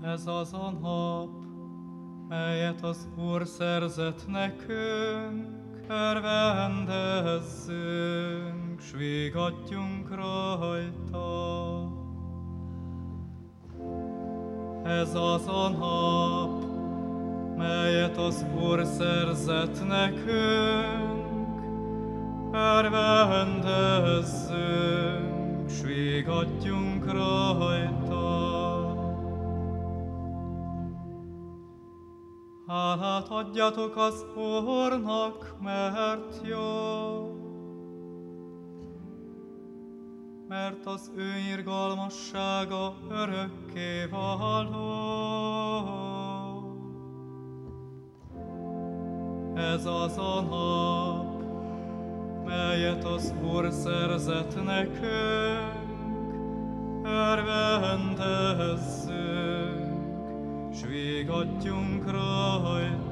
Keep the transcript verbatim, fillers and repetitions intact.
Ez az a nap, melyet az Úr szerzett nekünk, örvendezzünk, s vigadjunk rajta. Ez az a nap, melyet az Úr szerzett nekünk, örvendezzünk, s vigadjunk rajta. Hálát adjatok az Úrnak, mert jó, mert az ő irgalmassága örökké való. Ez az a nap, melyet az Úr szerzett nekünk, örvendezzünk, s vigadjunk rajta.